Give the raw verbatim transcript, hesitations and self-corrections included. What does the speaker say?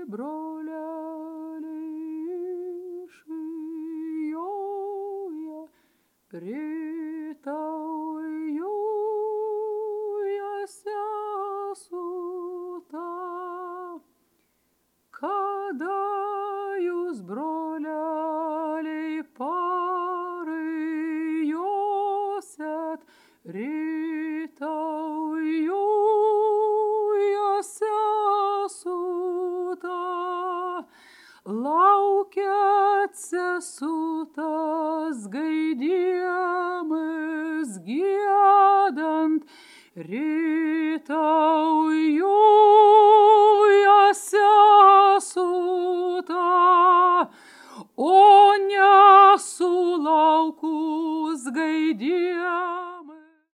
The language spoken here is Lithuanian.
broleliai išjoja, rytauja sesutą. Kada jūs, broleliai, parėjosit, rytauja sesutą. Laukiat sesutės gaidėmis giedant, rytauja sesutą, o nesulaukus gaidėmis